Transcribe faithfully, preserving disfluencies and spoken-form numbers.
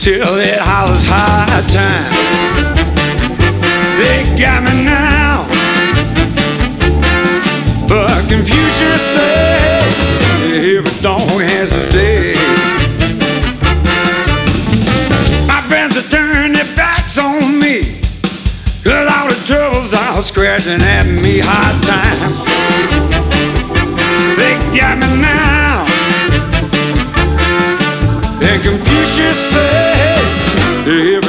till it hollers high time. They got me now, but Confucius said every dog has his day. My friends are turning their backs on me, 'cause all the troubles are scratching at me. Hard times, they got me now, and Confucius said if